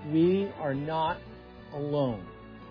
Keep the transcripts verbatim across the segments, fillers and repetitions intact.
we are not alone.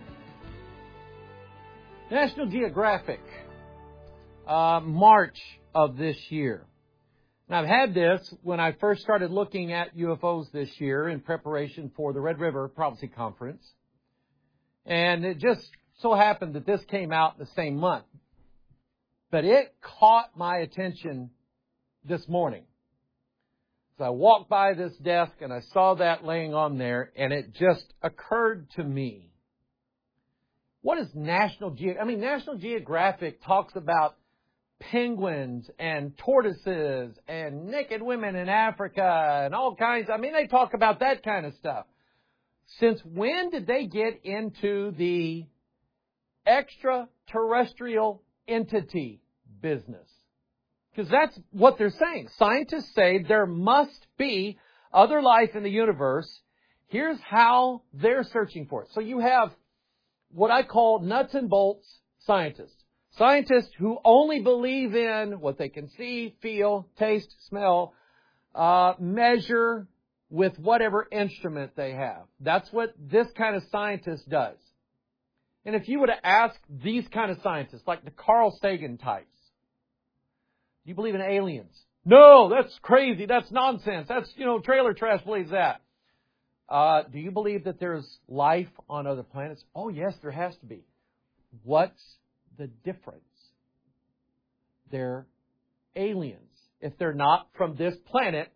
National Geographic, uh, March of this year. And I've had this when I first started looking at U F Os this year in preparation for the Red River Prophecy Conference. And it just so happened that this came out the same month. But it caught my attention this morning. So I walked by this desk and I saw that laying on there, and it just occurred to me. What is National Geographic? I mean, National Geographic talks about penguins and tortoises and naked women in Africa and all kinds. I mean, they talk about that kind of stuff. Since when did they get into the extraterrestrial entity business? Because that's what they're saying. Scientists say there must be other life in the universe. Here's how they're searching for it. So you have what I call nuts and bolts scientists. Scientists who only believe in what they can see, feel, taste, smell, uh, measure with whatever instrument they have. That's what this kind of scientist does. And if you were to ask these kind of scientists, like the Carl Sagan types, do you believe in aliens? No, that's crazy. That's nonsense. That's, you know, trailer trash believes that. Uh, do you believe that there's life on other planets? Oh, yes, there has to be. What's the difference? They're aliens. If they're not from this planet,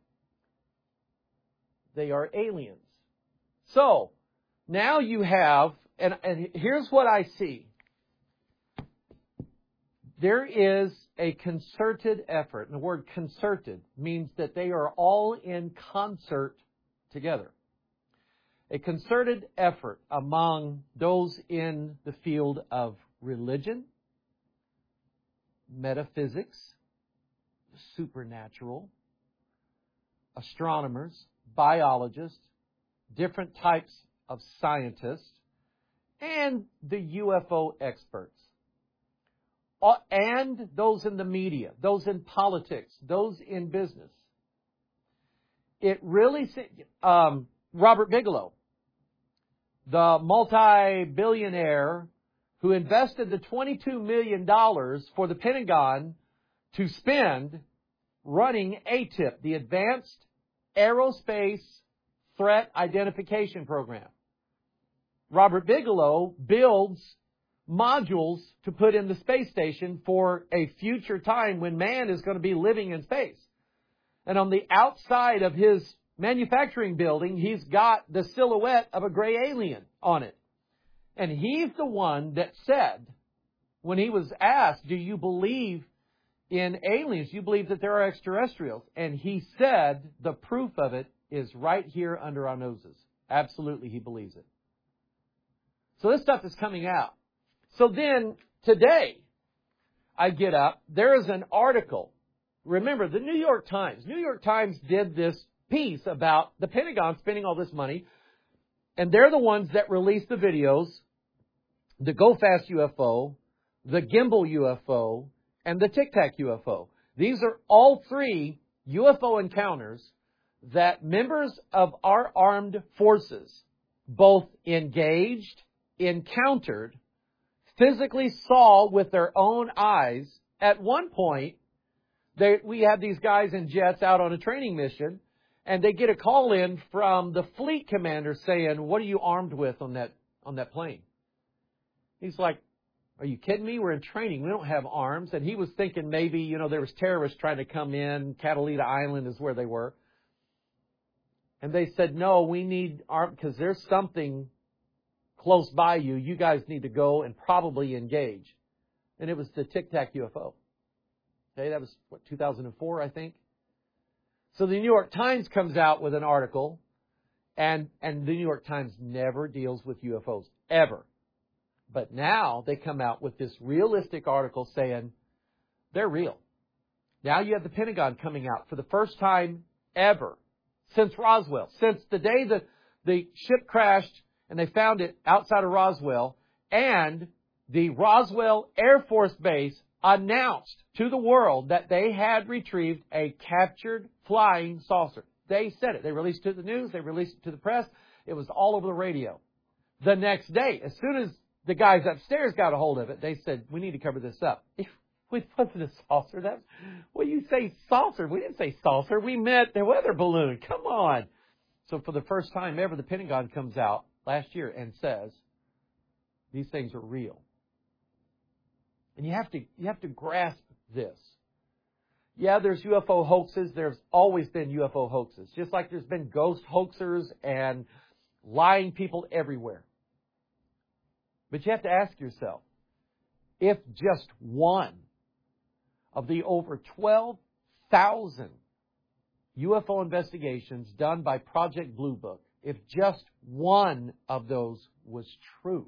they are aliens. So, now you have, and, and here's what I see. There is a concerted effort. And the word concerted means that they are all in concert together. A concerted effort among those in the field of religion, metaphysics, supernatural, astronomers, biologists, different types of scientists, and the U F O experts. And those in the media, those in politics, those in business. It really, um, Robert Bigelow, the multi-billionaire who invested the twenty-two million dollars for the Pentagon to spend running A T I P, the Advanced Aerospace Threat Identification Program. Robert Bigelow builds modules to put in the space station for a future time when man is going to be living in space. And on the outside of his manufacturing building, he's got the silhouette of a gray alien on it. And he's the one that said, when he was asked, do you believe in aliens? Do you believe that there are extraterrestrials? And he said, the proof of it is right here under our noses. Absolutely, he believes it. So this stuff is coming out. So then, today, I get up, there is an article. Remember, the New York Times. New York Times did this piece about the Pentagon spending all this money, and they're the ones that released the videos, the Go Fast U F O, the Gimbal U F O, and the Tic Tac U F O. These are all three U F O encounters that members of our armed forces both engaged, encountered, physically saw with their own eyes. At one point, they, we have these guys in jets out on a training mission, and they get a call in from the fleet commander saying, what are you armed with on that on that plane? He's like, are you kidding me? We're in training. We don't have arms. And he was thinking maybe, you know, there was terrorists trying to come in. Catalina Island is where they were. And they said, no, we need arms because there's something close by you. You guys need to go and probably engage. And it was the Tic Tac U F O. Okay, that was, what, two thousand four, I think? So the New York Times comes out with an article, and, and the New York Times never deals with U F Os, ever. But now they come out with this realistic article saying they're real. Now you have the Pentagon coming out for the first time ever since Roswell, since the day that the ship crashed and they found it outside of Roswell, and the Roswell Air Force Base announced to the world that they had retrieved a captured flying saucer. They said it. They released it to the news. They released it to the press. It was all over the radio. The next day, as soon as the guys upstairs got a hold of it, they said, we need to cover this up. It wasn't a saucer. That, well, you say saucer. We didn't say saucer. We meant the weather balloon. Come on. So for the first time ever, the Pentagon comes out last year and says, these things are real. And you have to, you have to grasp this. Yeah, there's U F O hoaxes. There's always been U F O hoaxes. Just like there's been ghost hoaxers and lying people everywhere. But you have to ask yourself, if just one of the over twelve thousand U F O investigations done by Project Blue Book, if just one of those was true,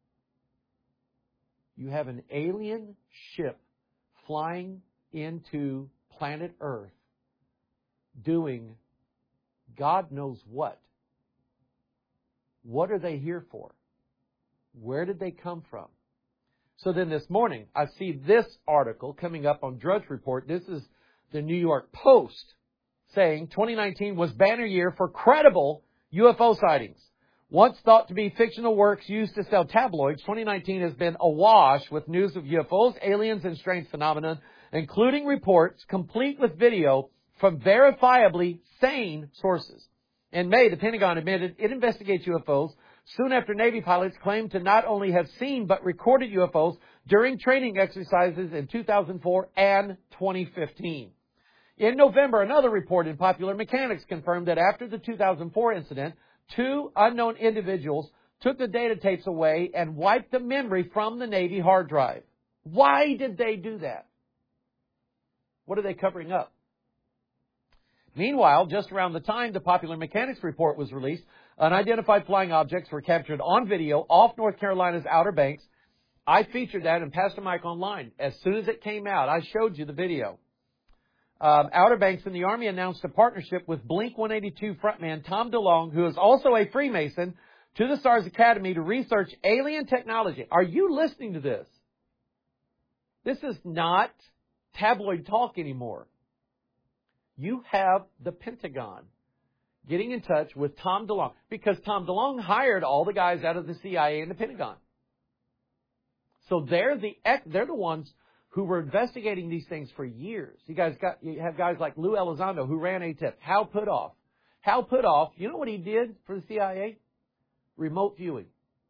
you have an alien ship flying into planet Earth doing God knows what. What are they here for? Where did they come from? So then this morning, I see this article coming up on Drudge Report. This is the New York Post saying twenty nineteen was banner year for credible U F O sightings. Once thought to be fictional works used to sell tabloids, twenty nineteen has been awash with news of U F Os, aliens, and strange phenomena, including reports complete with video from verifiably sane sources. In May, the Pentagon admitted it investigates U F Os soon after Navy pilots claimed to not only have seen but recorded U F Os during training exercises in two thousand four and twenty fifteen. In November, another report in Popular Mechanics confirmed that after the two thousand four incident, two unknown individuals took the data tapes away and wiped the memory from the Navy hard drive. Why did they do that? What are they covering up? Meanwhile, just around the time the Popular Mechanics report was released, unidentified flying objects were captured on video off North Carolina's Outer Banks. I featured that in Pastor Mike Online. As soon as it came out, I showed you the video. Um, Outer Banks and the Army announced a partnership with Blink one eighty-two frontman Tom DeLonge, who is also a Freemason, to the Stars Academy to research alien technology. Are you listening to this? This is not tabloid talk anymore. You have the Pentagon getting in touch with Tom DeLonge, because Tom DeLonge hired all the guys out of the C I A and the Pentagon. So they're the they're the ones who were investigating these things for years. You guys got you have guys like Lou Elizondo, who ran A T I P. Hal Puthoff. Hal Puthoff, you know what he did for the C I A? Remote viewing.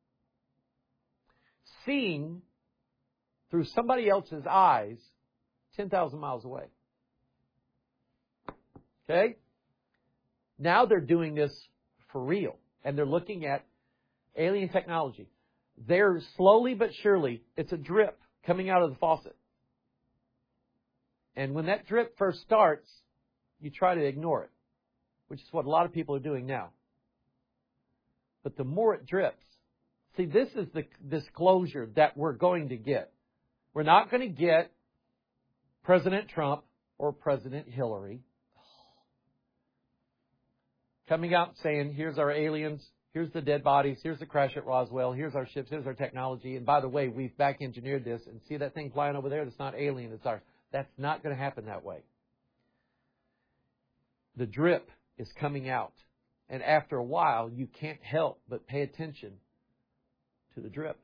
Seeing through somebody else's eyes ten thousand miles away. Okay? Now they're doing this for real. And they're looking at alien technology. They're slowly but surely, it's a drip coming out of the faucet. And when that drip first starts, you try to ignore it, which is what a lot of people are doing now. But the more it drips, see, this is the disclosure that we're going to get. We're not going to get President Trump or President Hillary coming out saying, here's our aliens, here's the dead bodies, here's the crash at Roswell, here's our ships, here's our technology, and by the way, we've back-engineered this, and see that thing flying over there? That's not alien, it's ours. That's not going to happen that way. The drip is coming out, and after a while, you can't help but pay attention to the drip.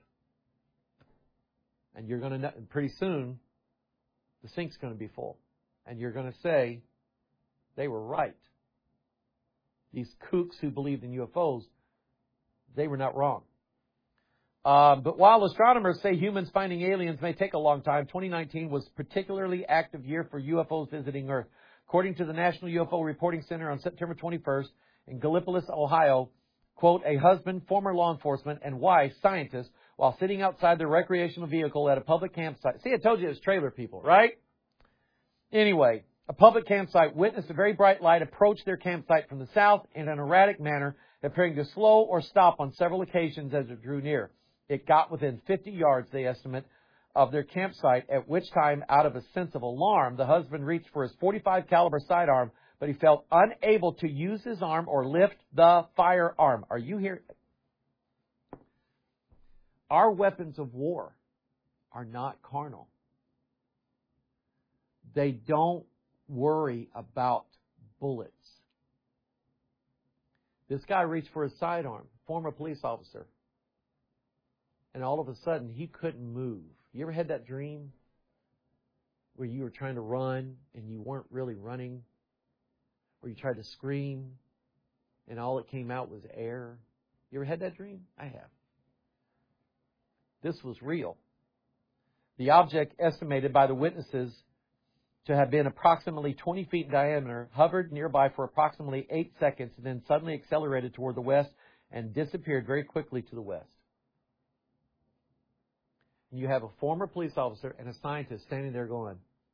And you're going to know, pretty soon, the sink's going to be full, and you're going to say, they were right. These kooks who believed in U F Os, they were not wrong. Um, but while astronomers say humans finding aliens may take a long time, twenty nineteen was a particularly active year for U F Os visiting Earth. According to the National U F O Reporting Center on September twenty-first in Gallipolis, Ohio, quote, a husband, former law enforcement, and wife, scientist, while sitting outside their recreational vehicle at a public campsite. See, I told you it's trailer people, right? Anyway, a public campsite witnessed a very bright light approach their campsite from the south in an erratic manner, appearing to slow or stop on several occasions as it drew near. It got within fifty yards, they estimate, of their campsite, at which time, out of a sense of alarm, the husband reached for his forty-five caliber sidearm, but he felt unable to use his arm or lift the firearm. Are you here? Our weapons of war are not carnal. They don't worry about bullets. This guy reached for his sidearm, former police officer. And all of a sudden, he couldn't move. You ever had that dream where you were trying to run and you weren't really running? Or you tried to scream and all that came out was air? You ever had that dream? I have. This was real. The object, estimated by the witnesses to have been approximately twenty feet in diameter, hovered nearby for approximately eight seconds and then suddenly accelerated toward the west and disappeared very quickly to the west. You have a former police officer and a scientist standing there going,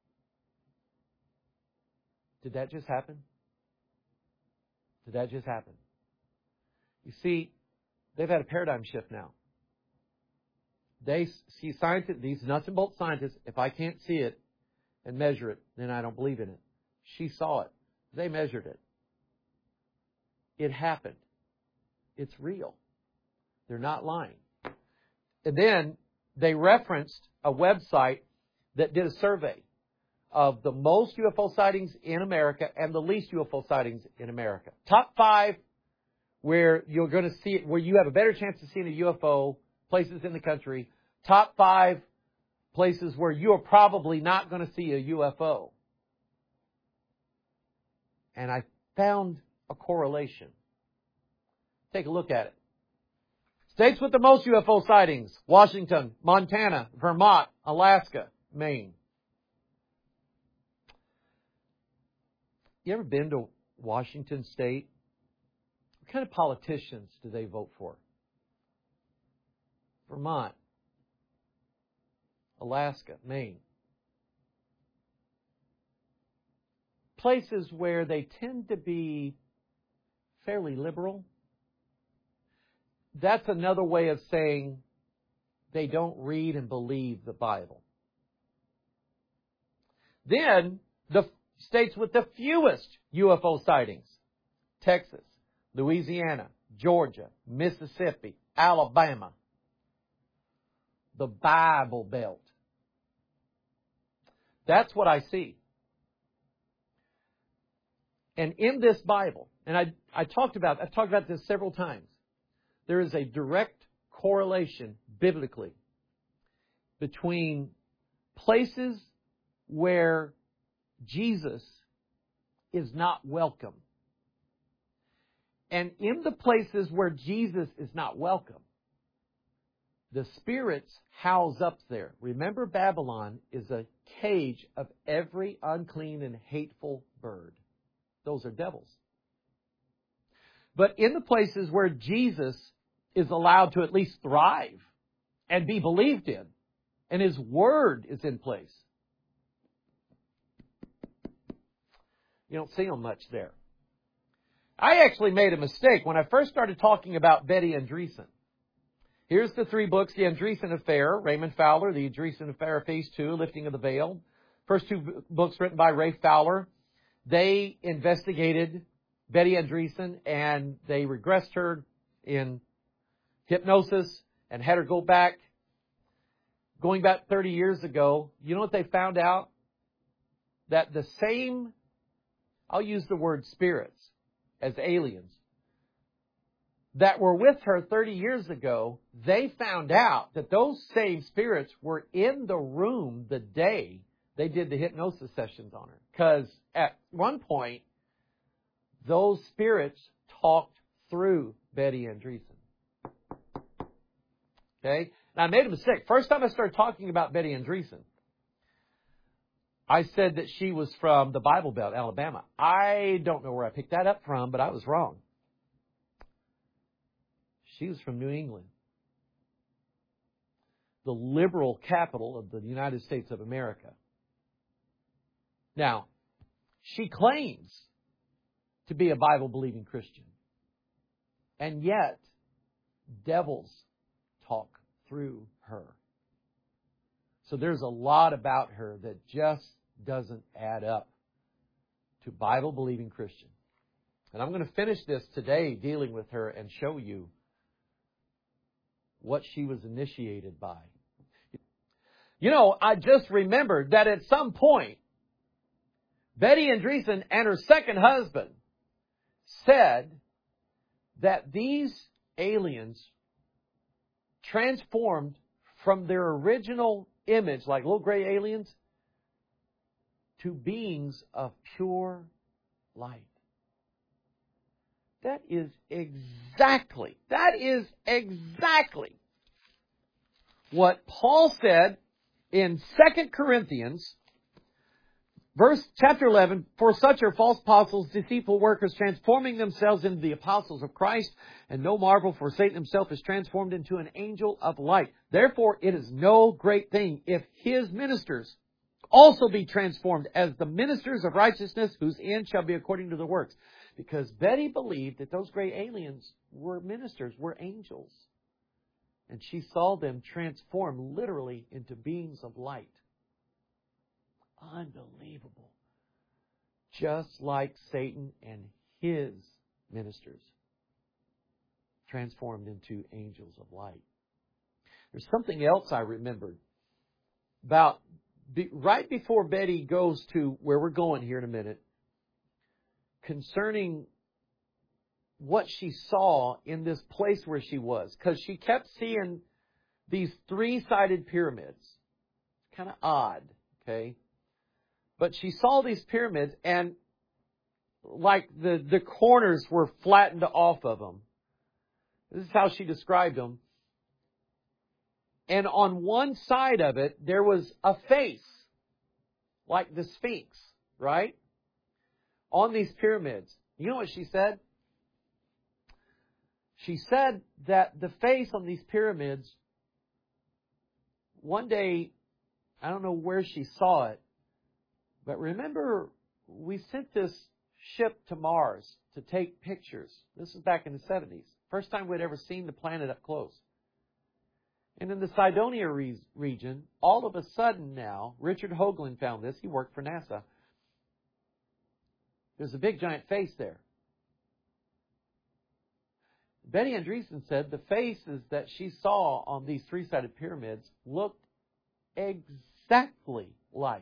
did that just happen? Did that just happen? You see, they've had a paradigm shift now. They see scientists, these nuts and bolts scientists, if I can't see it and measure it, then I don't believe in it. She saw it. They measured it. It happened. It's real. They're not lying. And then they referenced a website that did a survey of the most U F O sightings in America and the least U F O sightings in America. Top five where you're going to see it, where you have a better chance of seeing a U F O, places in the country. Top five places where you are probably not going to see a U F O. And I found a correlation. Take a look at it. States with the most U F O sightings: Washington, Montana, Vermont, Alaska, Maine. You ever been to Washington State? What kind of politicians do they vote for? Vermont, Alaska, Maine. Places where they tend to be fairly liberal. That's another way of saying they don't read and believe the Bible. Then, the states with the fewest U F O sightings: Texas, Louisiana, Georgia, Mississippi, Alabama. The Bible Belt. That's what I see. And in this Bible, and I, I talked about, I've talked about this several times, there is a direct correlation biblically between places where Jesus is not welcome. And in the places where Jesus is not welcome, the spirits house up there. Remember, Babylon is a cage of every unclean and hateful bird. Those are devils. But in the places where Jesus is allowed to at least thrive and be believed in, and His Word is in place, you don't see them much there. I actually made a mistake when I first started talking about Betty Andreesson. Here's the three books: The Andreesson Affair, Raymond Fowler; The Andreesson Affair, Phase two, Lifting of the Veil. First two books written by Ray Fowler. They investigated Betty Andreesson and they regressed her in hypnosis and had her go back, going back thirty years ago. You know what they found out? That the same, I'll use the word spirits as aliens, that were with her thirty years ago, they found out that those same spirits were in the room the day they did the hypnosis sessions on her. Because at one point, those spirits talked through Betty Andreesson. Okay? Now, I made a mistake. First time I started talking about Betty Andreesson, I said that she was from the Bible Belt, Alabama. I don't know where I picked that up from, but I was wrong. She was from New England, the liberal capital of the United States of America. Now, she claims to be a Bible-believing Christian. And yet, devils talk through her. So there's a lot about her that just doesn't add up to Bible-believing Christian. And I'm going to finish this today dealing with her and show you what she was initiated by. You know, I just remembered that at some point, Betty Andreesson and her second husband said that these aliens transformed from their original image, like little gray aliens, to beings of pure light. That is exactly, that is exactly what Paul said in Second Corinthians, verse chapter eleven, for such are false apostles, deceitful workers, transforming themselves into the apostles of Christ, and no marvel, for Satan himself is transformed into an angel of light. Therefore, it is no great thing if his ministers also be transformed as the ministers of righteousness, whose end shall be according to the works. Because Betty believed that those great aliens were ministers, were angels. And she saw them transform literally into beings of light. Unbelievable. Just like Satan and his ministers transformed into angels of light. There's something else I remembered about be, right before Betty goes to where we're going here in a minute, concerning what she saw in this place where she was. Because she kept seeing these three-sided pyramids. Kind of odd, okay? But she saw these pyramids, and like the, the corners were flattened off of them. This is how she described them. And on one side of it, there was a face, like the Sphinx, right? On these pyramids. You know what she said? She said that the face on these pyramids, one day, I don't know where she saw it, but remember, we sent this ship to Mars to take pictures. This is back in the seventies. First time we'd ever seen the planet up close. And in the Cydonia re- region, all of a sudden now, Richard Hoagland found this. He worked for NASA. There's a big giant face there. Betty Andreessen said the faces that she saw on these three-sided pyramids looked exactly like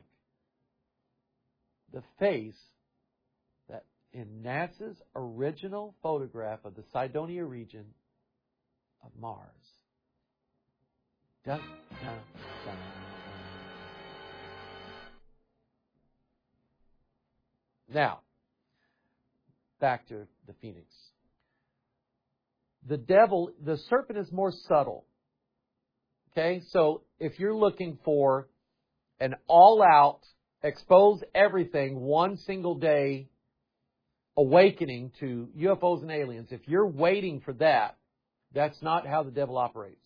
the face that in NASA's original photograph of the Cydonia region of Mars. Dun, dun, dun. Now, back to the phoenix. The devil, the serpent is more subtle. Okay, so if you're looking for an all-out, expose everything, one single day awakening to U F Os and aliens, if you're waiting for that, that's not how the devil operates.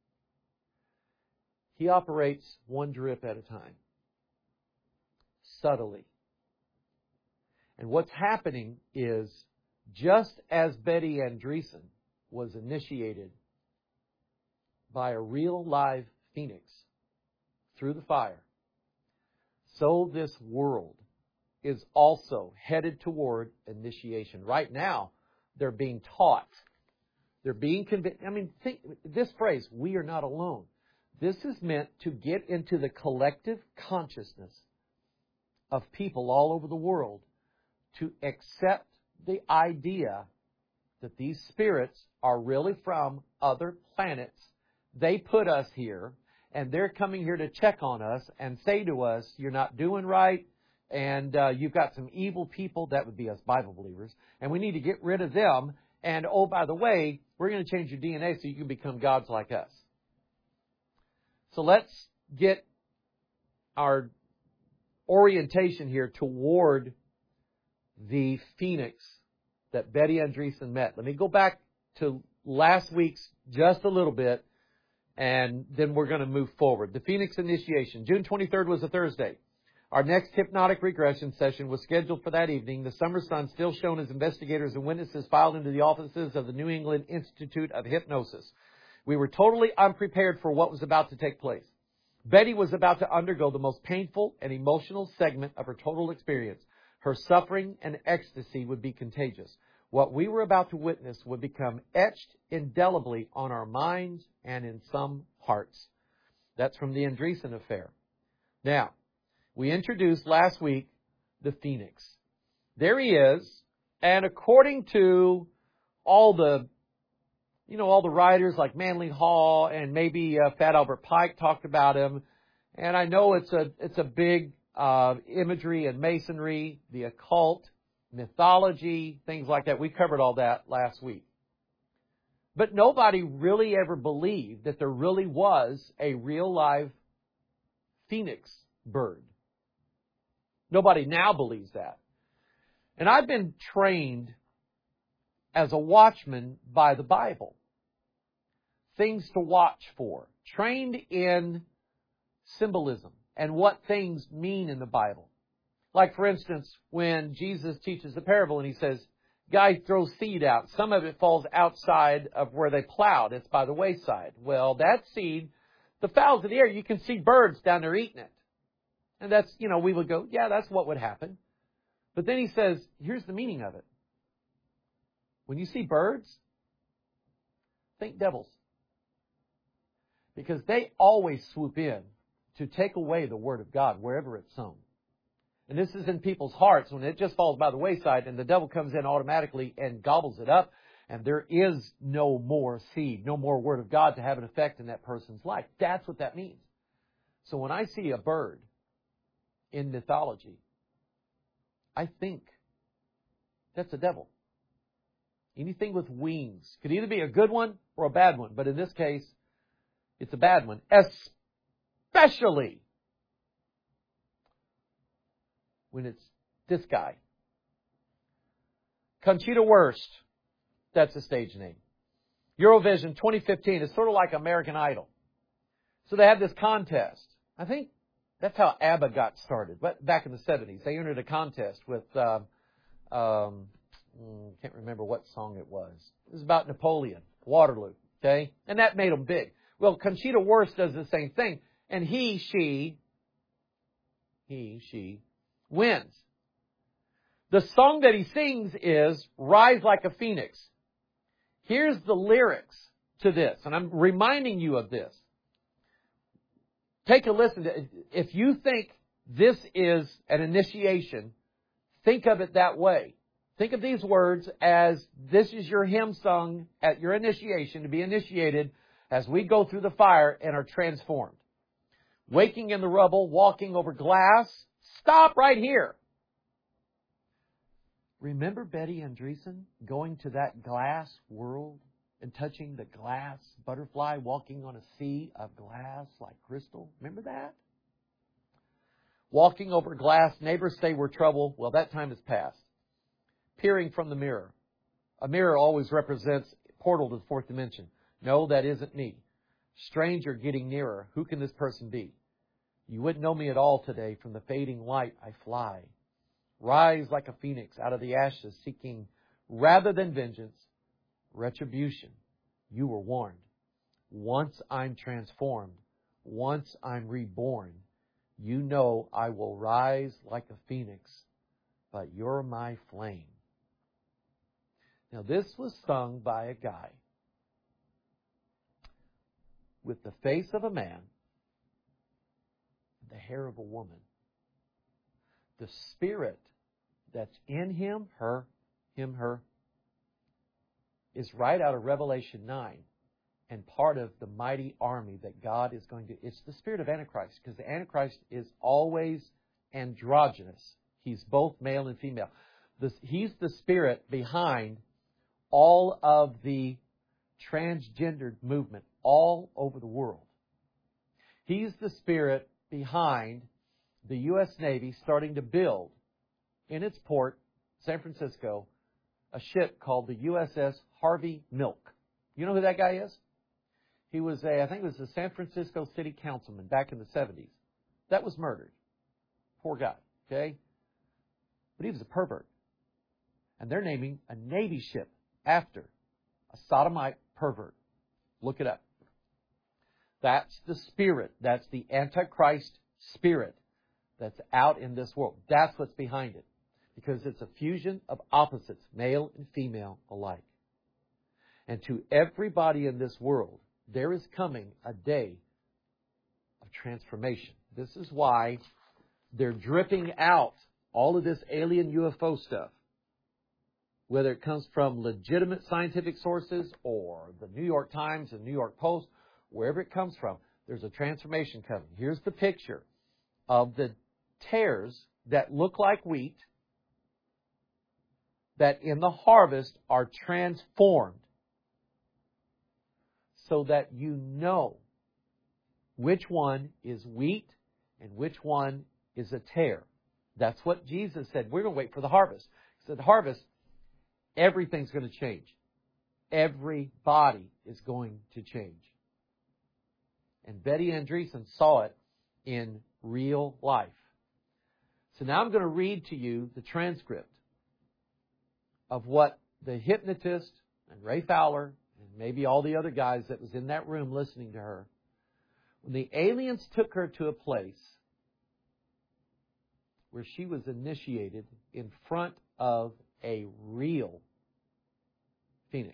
He operates one drip at a time, subtly. And what's happening is, just as Betty Andreessen was initiated by a real live phoenix through the fire, so this world is also headed toward initiation. Right now, they're being taught. They're being convinced. I mean, think this phrase, we are not alone. This is meant to get into the collective consciousness of people all over the world to accept the idea that these spirits are really from other planets. They put us here, and they're coming here to check on us and say to us, you're not doing right, and uh, you've got some evil people. That would be us Bible believers. And we need to get rid of them. And, oh, by the way, we're going to change your D N A so you can become gods like us. So let's get our orientation here toward the phoenix that Betty Andreessen met. Let me go back to last week's just a little bit, and then we're going to move forward. The Phoenix initiation. June twenty-third was a Thursday. Our next hypnotic regression session was scheduled for that evening. The summer sun still shone as investigators and witnesses filed into the offices of the New England Institute of Hypnosis. We were totally unprepared for what was about to take place. Betty was about to undergo the most painful and emotional segment of her total experience. Her suffering and ecstasy would be contagious. What we were about to witness would become etched indelibly on our minds and in some hearts. That's from the Andreessen affair. Now, we introduced last week the Phoenix. There he is, and according to all the, you know, all the writers like Manly Hall and maybe uh, Fat Albert Pike talked about him. And I know it's a it's a big uh, imagery and masonry, the occult, mythology, things like that. We covered all that last week. But nobody really ever believed that there really was a real live phoenix bird. Nobody now believes that. And I've been trained as a watchman by the Bible. Things to watch for. Trained in symbolism and what things mean in the Bible. Like, for instance, when Jesus teaches the parable and he says, guy throws seed out. Some of it falls outside of where they plowed. It's by the wayside. Well, that seed, the fowls of the air, you can see birds down there eating it. And that's, you know, we would go, yeah, that's what would happen. But then he says, here's the meaning of it. When you see birds, think devils. Because they always swoop in to take away the Word of God wherever it's sown. And this is in people's hearts when it just falls by the wayside and the devil comes in automatically and gobbles it up. And there is no more seed, no more Word of God to have an effect in that person's life. That's what that means. So when I see a bird in mythology, I think that's a devil. Anything with wings could either be a good one or a bad one. But in this case, it's a bad one. Especially when it's this guy. Conchita Wurst. That's the stage name. Eurovision twenty fifteen is sort of like American Idol. So they had this contest. I think that's how ABBA got started. But back in the seventies, they entered a contest with, uh, um, can't remember what song it was. It was about Napoleon, Waterloo. Okay, and that made them big. Well, Conchita Wurst does the same thing, and he, she, he, she wins. The song that he sings is "Rise Like a Phoenix." Here's the lyrics to this, and I'm reminding you of this. Take a listen to it. If you think this is an initiation, think of it that way. Think of these words as this is your hymn sung at your initiation, to be initiated as we go through the fire and are transformed. Waking in the rubble, walking over glass. Stop right here. Remember Betty Andreessen going to that glass world and touching the glass butterfly walking on a sea of glass like crystal? Remember that? Walking over glass, neighbors say we're trouble. Well, that time has passed. Peering from the mirror. A mirror always represents a portal to the fourth dimension. No, that isn't me. Stranger getting nearer. Who can this person be? You wouldn't know me at all today. From the fading light I fly. Rise like a phoenix out of the ashes, seeking rather than vengeance, retribution. You were warned. Once I'm transformed, once I'm reborn, you know I will rise like a phoenix, but you're my flame. Now this was sung by a guy with the face of a man, the hair of a woman. The spirit that's in him, her, him, her, is right out of Revelation nine and part of the mighty army that God is going to... It's the spirit of Antichrist, because the Antichrist is always androgynous. He's both male and female. This, he's the spirit behind all of the transgendered movement all over the world. He's the spirit behind the U S Navy starting to build in its port, San Francisco, a ship called the U S S Harvey Milk. You know who that guy is? He was a, I think it was a San Francisco city councilman back in the seventies. That was murdered. Poor guy, okay? But he was a pervert. And they're naming a Navy ship after a sodomite pervert. Look it up. That's the spirit. That's the Antichrist spirit that's out in this world. That's what's behind it. Because it's a fusion of opposites, male and female alike. And to everybody in this world, there is coming a day of transformation. This is why they're dripping out all of this alien U F O stuff. whether it comes from legitimate scientific sources or the New York Times and New York Post, wherever it comes from, there's a transformation coming. Here's the picture of the tares that look like wheat that in the harvest are transformed so that you know which one is wheat and which one is a tare. That's what Jesus said. We're going to wait for the harvest. He said, harvest, everything's going to change. Everybody is going to change. And Betty Andreessen saw it in real life. So now I'm going to read to you the transcript of what the hypnotist and Ray Fowler and maybe all the other guys that was in that room listening to her, when the aliens took her to a place where she was initiated in front of a real phoenix.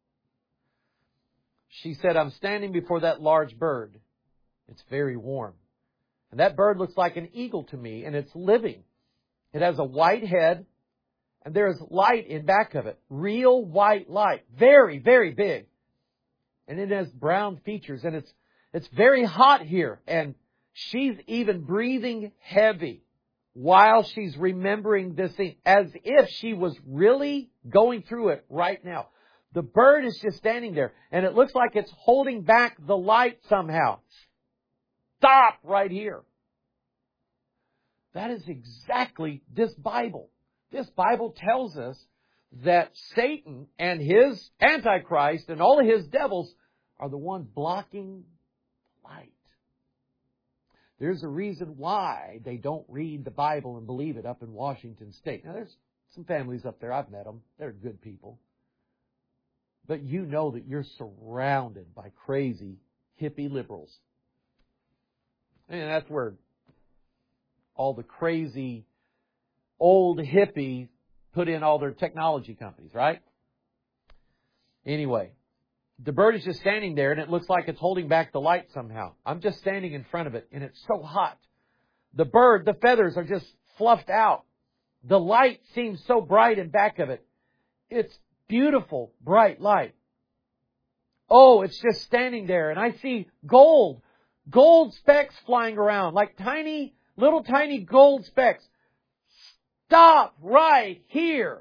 She said, I'm standing before that large bird. It's very warm. And that bird looks like an eagle to me, and it's living. It has a white head, and there is light in back of it. Real white light. Very, very big. And it has brown features, and it's it's very hot here. And she's even breathing heavy while she's remembering this thing, as if she was really going through it right now. The bird is just standing there, and it looks like it's holding back the light somehow. Stop right here. That is exactly this Bible. This Bible tells us that Satan and his Antichrist and all of his devils are the ones blocking light. There's a reason why they don't read the Bible and believe it up in Washington State. Now, there's some families up there. I've met them. They're good people. But you know that you're surrounded by crazy hippie liberals. And that's where all the crazy old hippies put in all their technology companies, right? Anyway, the bird is just standing there, and it looks like it's holding back the light somehow. I'm just standing in front of it, and it's so hot. The bird, the feathers are just fluffed out. The light seems so bright in back of it. It's beautiful, bright light. Oh, it's just standing there, and I see gold, gold specks flying around, like tiny, little tiny gold specks. Stop right here.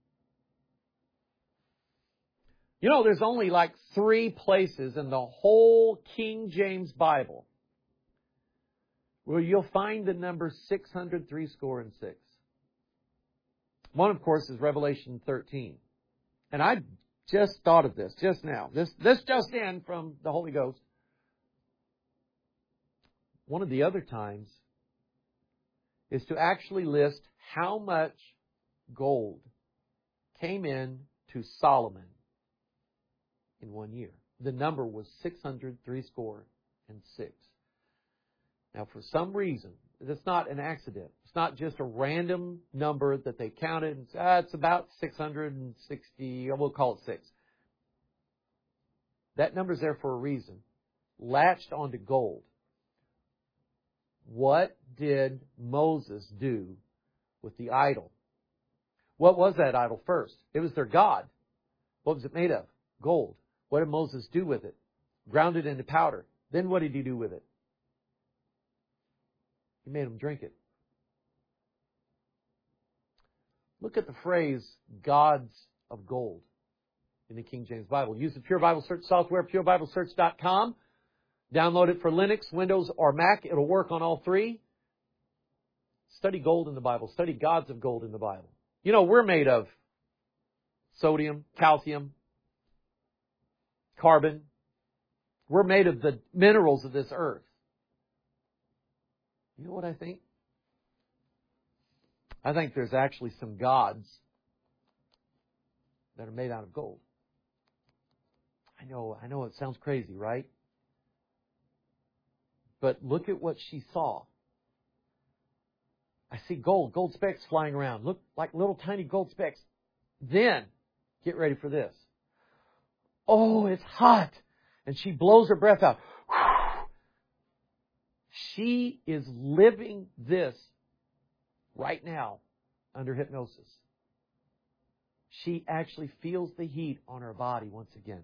You know, there's only like three places in the whole King James Bible where you'll find the number six hundred three score and six. One, of course, is Revelation thirteen. And I just thought of this just now. This, this just in from the Holy Ghost. One of the other times is to actually list how much gold came in to Solomon in one year. The number was six hundred three score and six. Now, for some reason, it's not an accident. It's not just a random number that they counted and said, ah, it's about six hundred sixty, we'll call it six. That number's there for a reason. Latched onto gold. What did Moses do with the idol? What was that idol first? It was their God. What was it made of? Gold. What did Moses do with it? Ground it into powder. Then what did he do with it? He made them drink it. Look at the phrase, gods of gold, in the King James Bible. Use the Pure Bible Search software, pure bible search dot com. Download it for Linux, Windows, or Mac. It'll work on all three. Study gold in the Bible. Study gods of gold in the Bible. You know, we're made of sodium, calcium, carbon. We're made of the minerals of this earth. You know what I think? I think there's actually some gods that are made out of gold. I know, I know it sounds crazy, right? But look at what she saw. I see gold, gold specks flying around. Look like little tiny gold specks. Then, get ready for this. Oh, it's hot. And she blows her breath out. She is living this right now under hypnosis. she actually feels the heat on her body once again.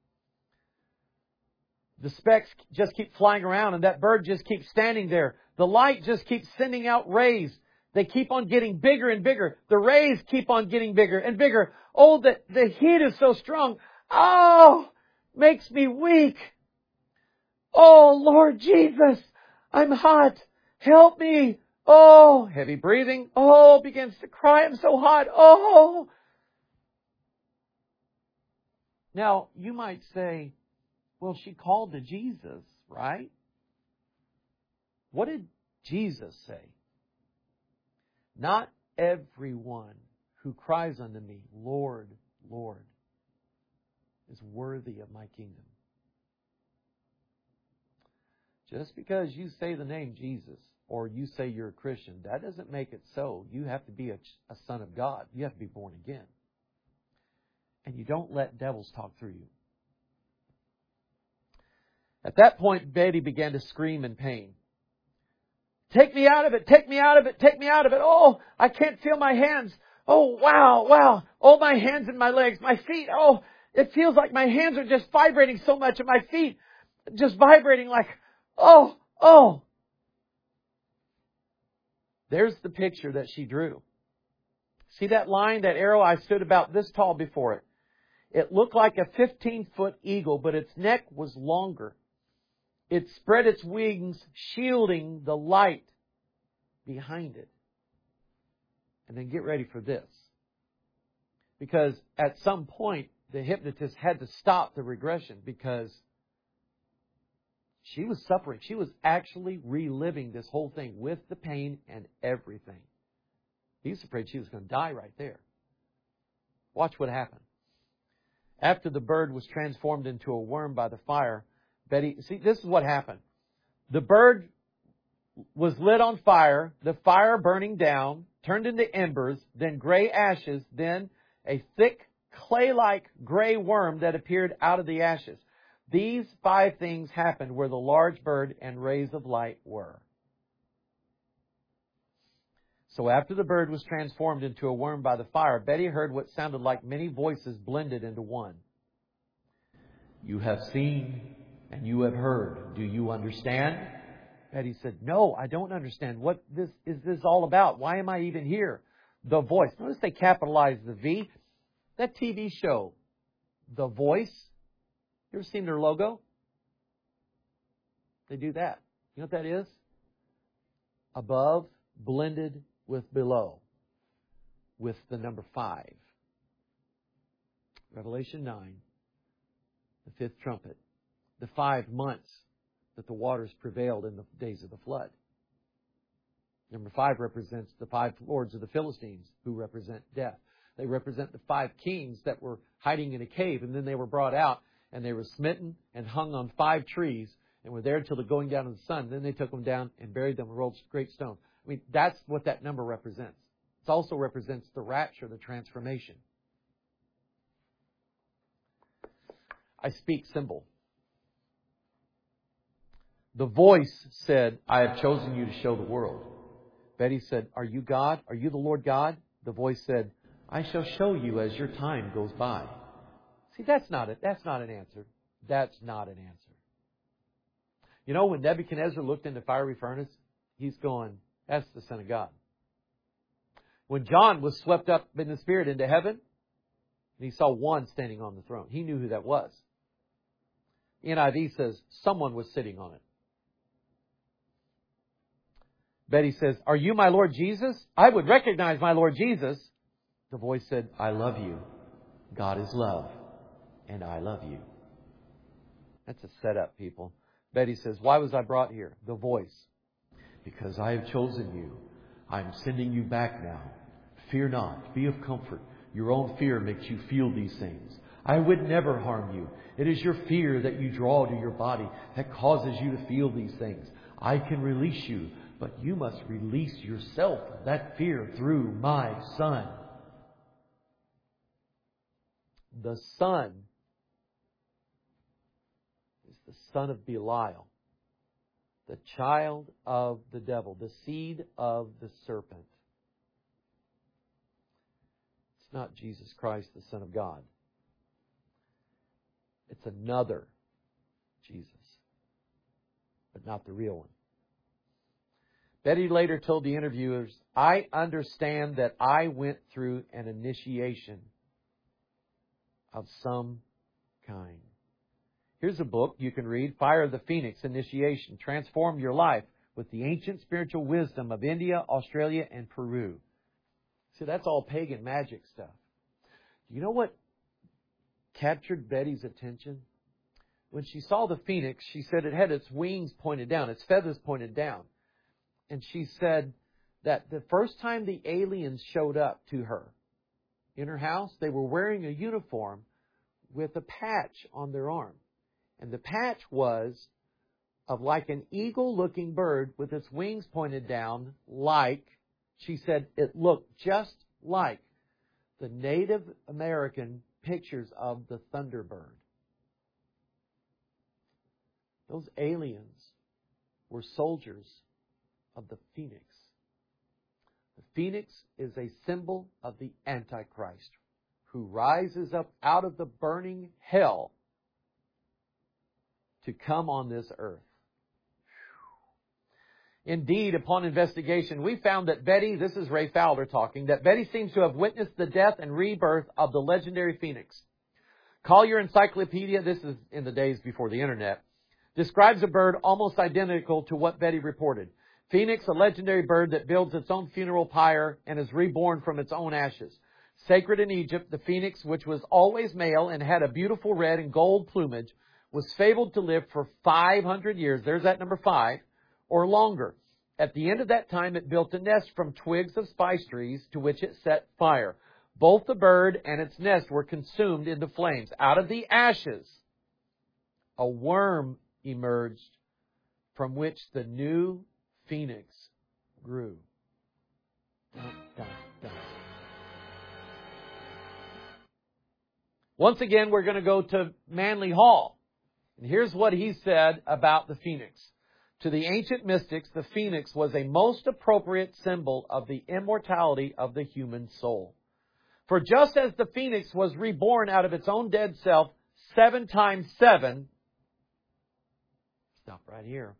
The specks just keep flying around and that bird just keeps standing there. The light just keeps sending out rays. They keep on getting bigger and bigger. The rays keep on getting bigger and bigger. Oh, the, the heat is so strong. Oh, makes me weak. Oh, Lord Jesus, I'm hot. Help me. Oh, heavy breathing. Oh, begins to cry. I'm so hot. Oh. Now, you might say, well, she called to Jesus, right? What did Jesus say? Not everyone who cries unto me, Lord, Lord, is worthy of my kingdom. Just because you say the name Jesus or you say you're a Christian, that doesn't make it so. You have to be a, a son of God. You have to be born again. And you don't let devils talk through you. At that point, Betty began to scream in pain. Take me out of it! Take me out of it! Take me out of it! Oh, I can't feel my hands. Oh, wow, wow. Oh, my hands and my legs, my feet. Oh, it feels like my hands are just vibrating so much and my feet just vibrating like, oh, oh. There's the picture that she drew. See that line, that arrow? I stood about this tall before it. It looked like a fifteen-foot eagle, but its neck was longer. It spread its wings, shielding the light behind it. And then get ready for this. Because at some point, the hypnotist had to stop the regression because she was suffering. She was actually reliving this whole thing with the pain and everything. He was afraid she was going to die right there. Watch what happened. After the bird was transformed into a worm by the fire, Betty, see, this is what happened. The bird was lit on fire, the fire burning down, turned into embers, then gray ashes, then a thick clay-like gray worm that appeared out of the ashes. These five things happened where the large bird and rays of light were. So after the bird was transformed into a worm by the fire, Betty heard what sounded like many voices blended into one. You have seen and you have heard. Do you understand? Betty said, no, I don't understand. What this is this all about? Why am I even here? The Voice. Notice they capitalized the V. That T V show, The Voice. You ever seen their logo? They do that. You know what that is? Above, blended with below, with the number five. Revelation nine, the fifth trumpet. The five months that the waters prevailed in the days of the flood. Number five represents the five lords of the Philistines who represent death. They represent the five kings that were hiding in a cave, and then they were brought out and they were smitten and hung on five trees and were there until the going down of the sun. Then they took them down and buried them with rolled great stone. I mean, that's what that number represents. It also represents the rapture, the transformation. I speak symbol. The Voice said, I have chosen you to show the world. Betty said, are you God? Are you the Lord God? The Voice said, I shall show you as your time goes by. See, that's not it. That's not an answer. That's not an answer. You know, when Nebuchadnezzar looked in the fiery furnace, he's going, that's the Son of God. When John was swept up in the Spirit into heaven, and he saw one standing on the throne, he knew who that was. N I V says, someone was sitting on it. Betty says, are you my Lord Jesus? I would recognize my Lord Jesus. The Voice said, I love you. God is love. And I love you. That's a setup, people. Betty says, why was I brought here? The Voice. Because I have chosen you. I'm sending you back now. Fear not. Be of comfort. Your own fear makes you feel these things. I would never harm you. It is your fear that you draw to your body that causes you to feel these things. I can release you, but you must release yourself, that fear, through my Son. The Son is the son of Belial, the child of the devil, the seed of the serpent. It's It's not Jesus Christ, the Son of God. It's another Jesus, but not the real one. Betty later told the interviewers, I understand that I went through an initiation of some kind. Here's a book you can read, Fire of the Phoenix Initiation. Transform your life with the ancient spiritual wisdom of India, Australia, and Peru. See, that's all pagan magic stuff. You know what captured Betty's attention? When she saw the phoenix, she said it had its wings pointed down, its feathers pointed down. And she said that the first time the aliens showed up to her in her house, they were wearing a uniform with a patch on their arm. And the patch was of like an eagle-looking bird with its wings pointed down, like, she said, it looked just like the Native American pictures of the Thunderbird. Those aliens were soldiers of the phoenix. The phoenix is a symbol of the Antichrist, who rises up out of the burning hell to come on this earth. Indeed, upon investigation, we found that Betty, this is Ray Fowler talking, that Betty seems to have witnessed the death and rebirth of the legendary phoenix. Collier Encyclopedia, this is in the days before the internet, describes a bird almost identical to what Betty reported. Phoenix, a legendary bird that builds its own funeral pyre and is reborn from its own ashes. Sacred in Egypt, the phoenix, which was always male and had a beautiful red and gold plumage, was fabled to live for five hundred years. There's that number five. Or longer. At the end of that time, it built a nest from twigs of spice trees to which it set fire. Both the bird and its nest were consumed in the flames. Out of the ashes, a worm emerged from which the new phoenix grew. Dun, dun, dun. Once again, we're going to go to Manly Hall. And here's what he said about the phoenix. To the ancient mystics, the phoenix was a most appropriate symbol of the immortality of the human soul. For just as the phoenix was reborn out of its own dead self seven times seven, stop right here,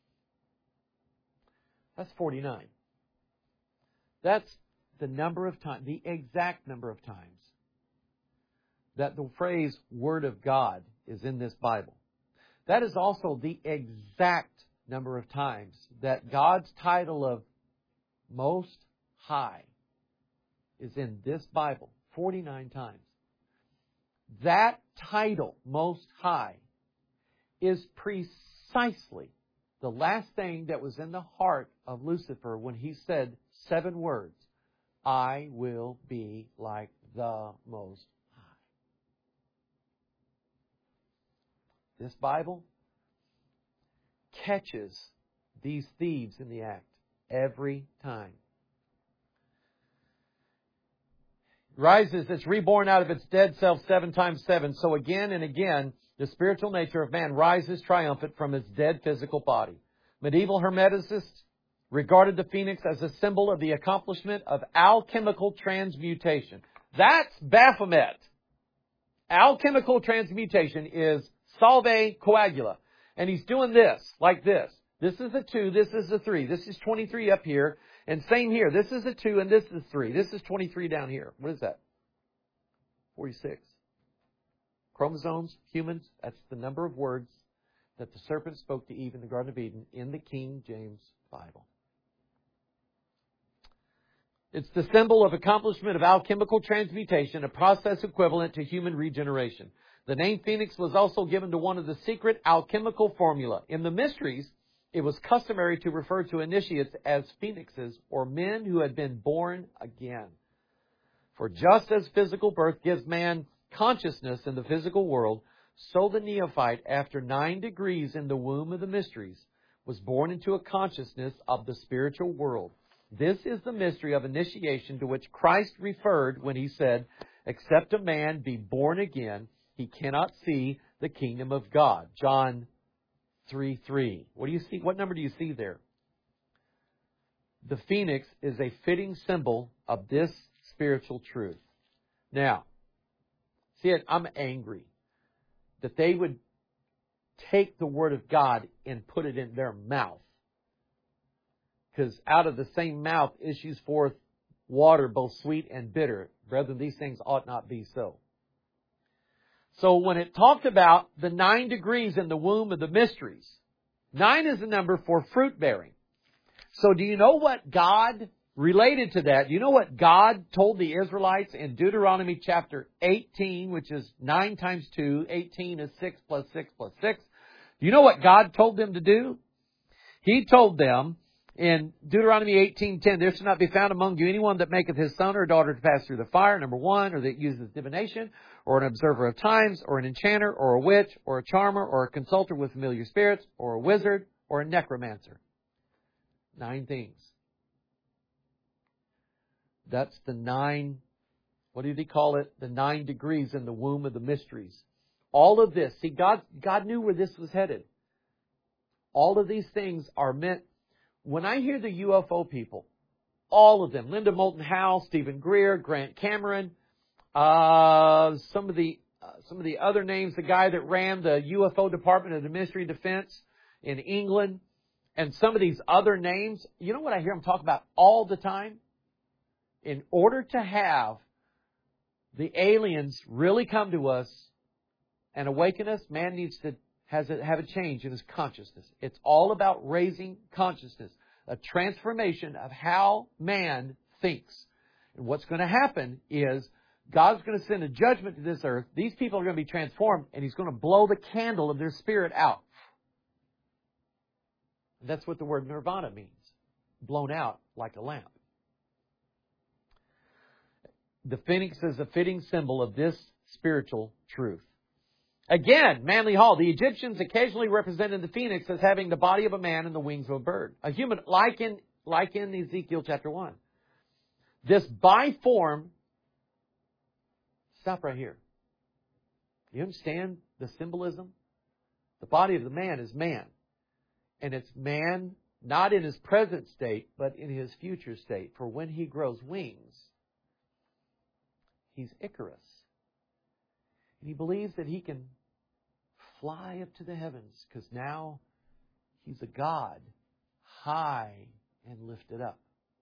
that's forty-nine. That's the number of times, the exact number of times that the phrase Word of God is in this Bible. That is also the exact number of times that God's title of Most High is in this Bible, forty-nine times. That title, Most High, is precisely the last thing that was in the heart of Lucifer when he said seven words, I will be like the Most High. This Bible catches these thieves in the act every time. Rises, it's reborn out of its dead self seven times seven. So again and again, the spiritual nature of man rises triumphant from its dead physical body. Medieval Hermeticists regarded the phoenix as a symbol of the accomplishment of alchemical transmutation. That's Baphomet. Alchemical transmutation is solve coagula. And he's doing this, like this. This is a two, this is a three. This is twenty-three up here. And same here. This is a two and this is three. This is twenty-three down here. What is that? forty-six. Chromosomes, humans, that's the number of words that the serpent spoke to Eve in the Garden of Eden in the King James Bible. It's the symbol of accomplishment of alchemical transmutation, a process equivalent to human regeneration. The name Phoenix was also given to one of the secret alchemical formula. In the mysteries, it was customary to refer to initiates as phoenixes or men who had been born again. For just as physical birth gives man consciousness in the physical world, so the neophyte, after nine degrees in the womb of the mysteries, was born into a consciousness of the spiritual world. This is the mystery of initiation to which Christ referred when he said, except a man be born again, he cannot see the kingdom of God. John three three. What do you see? What number do you see there? The phoenix is a fitting symbol of this spiritual truth. Now, see it, I'm angry that they would take the Word of God and put it in their mouth. Because out of the same mouth issues forth water, both sweet and bitter. Brethren, these things ought not be so. So when it talked about the nine degrees in the womb of the mysteries, nine is the number for fruit bearing. So do you know what God related to that? Do you know what God told the Israelites in Deuteronomy chapter eighteen, which is nine times two, eighteen is six plus six plus six. Do you know what God told them to do? He told them in Deuteronomy eighteen ten, there shall not be found among you anyone that maketh his son or daughter to pass through the fire, number one, or that uses divination, or an observer of times, or an enchanter, or a witch, or a charmer, or a consulter with familiar spirits, or a wizard, or a necromancer. Nine things. That's the nine, what did he call it? The nine degrees in the womb of the mysteries. All of this, see, God, God knew where this was headed. All of these things are meant, when I hear the U F O people, all of them, Linda Moulton Howe, Stephen Greer, Grant Cameron, uh, some of the uh, some of the other names, the guy that ran the U F O Department of the Ministry of Defense in England, and some of these other names, you know what I hear them talk about all the time? In order to have the aliens really come to us and awaken us, man needs to has a, have a change in his consciousness. It's all about raising consciousness, a transformation of how man thinks. And what's going to happen is God's going to send a judgment to this earth. These people are going to be transformed, and He's going to blow the candle of their spirit out. And that's what the word nirvana means. Blown out like a lamp. The phoenix is a fitting symbol of this spiritual truth. Again, Manly Hall. The Egyptians occasionally represented the phoenix as having the body of a man and the wings of a bird. A human, like in, like in Ezekiel chapter one. This biform, stop right here. You understand the symbolism? The body of the man is man. And it's man not in his present state, but in his future state. For when he grows wings, he's Icarus. And he believes that he can fly up to the heavens because now he's a god, high and lifted up.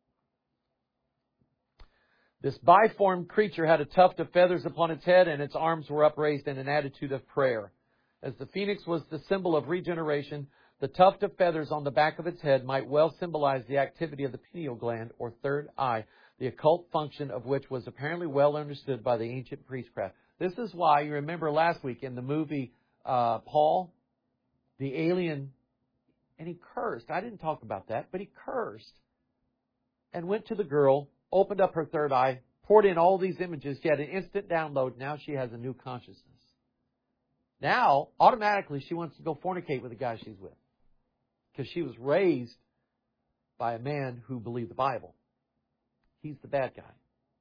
This biformed creature had a tuft of feathers upon its head, and its arms were upraised in an attitude of prayer. As the phoenix was the symbol of regeneration, the tuft of feathers on the back of its head might well symbolize the activity of the pineal gland or third eye, the occult function of which was apparently well understood by the ancient priestcraft. This is why, you remember last week in the movie uh, Paul, the alien, and he cursed. I didn't talk about that, but he cursed and went to the girl, opened up her third eye, poured in all these images. She had an instant download. Now she has a new consciousness. Now, automatically, she wants to go fornicate with the guy she's with because she was raised by a man who believed the Bible. He's the bad guy.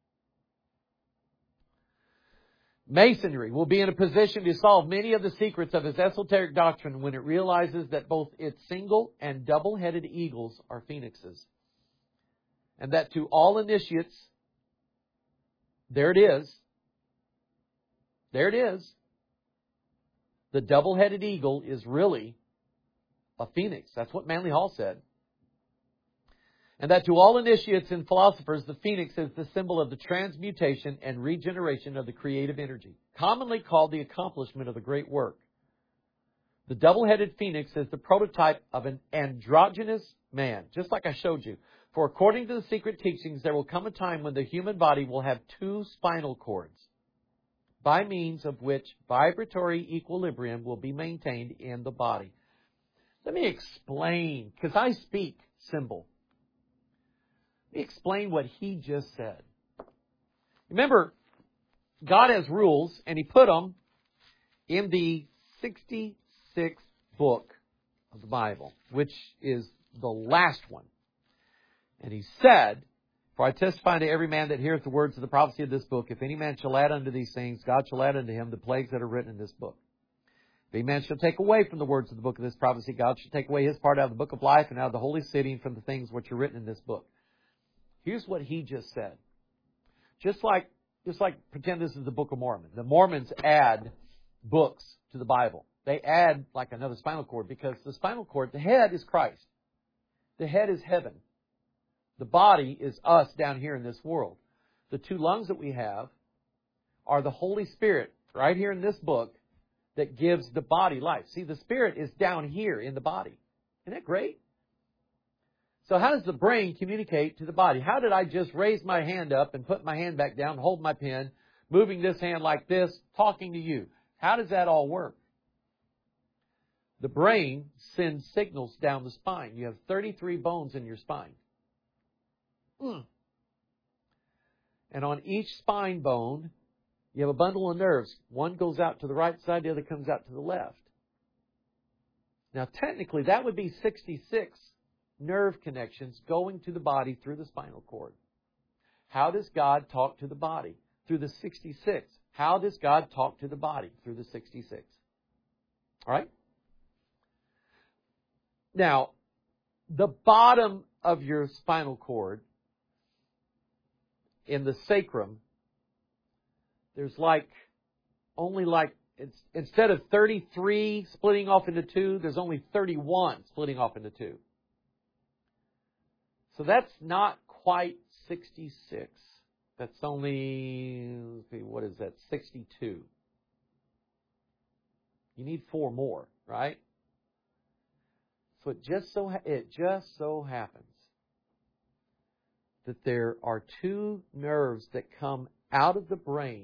Masonry will be in a position to solve many of the secrets of its esoteric doctrine when it realizes that both its single and double-headed eagles are phoenixes. And that to all initiates, there it is, there it is, the double-headed eagle is really a phoenix. That's what Manly Hall said. And that to all initiates and philosophers, the phoenix is the symbol of the transmutation and regeneration of the creative energy, commonly called the accomplishment of the great work. The double-headed phoenix is the prototype of an androgynous man, just like I showed you. For according to the secret teachings, there will come a time when the human body will have two spinal cords, by means of which vibratory equilibrium will be maintained in the body. Let me explain, because I speak symbol. Let me explain what he just said. Remember, God has rules, and He put them in the sixty-sixth book of the Bible, which is the last one. And He said, "For I testify to every man that heareth the words of the prophecy of this book, if any man shall add unto these things, God shall add unto him the plagues that are written in this book. If any man shall take away from the words of the book of this prophecy, God shall take away his part out of the book of life and out of the holy city and from the things which are written in this book." Here's what he just said. Just like just like pretend this is the Book of Mormon. The Mormons add books to the Bible. They add like another spinal cord because the spinal cord, the head is Christ. The head is heaven. The body is us down here in this world. The two lungs that we have are the Holy Spirit right here in this book that gives the body life. See, the Spirit is down here in the body. Isn't that great? So how does the brain communicate to the body? How did I just raise my hand up and put my hand back down, hold my pen, moving this hand like this, talking to you? How does that all work? The brain sends signals down the spine. You have thirty-three bones in your spine. Mm. And on each spine bone, you have a bundle of nerves. One goes out to the right side, the other comes out to the left. Now, technically, that would be sixty-six nerve connections going to the body through the spinal cord. How does God talk to the body? Through the sixty-six. How does God talk to the body? Through the sixty-six. All right? Now, the bottom of your spinal cord, in the sacrum, there's like, only like, it's, instead of thirty-three splitting off into two, there's only thirty-one splitting off into two. So that's not quite sixty-six. That's only, let's see, what is that, sixty-two. You need four more, right? So it just so it just so happens that there are two nerves that come out of the brain.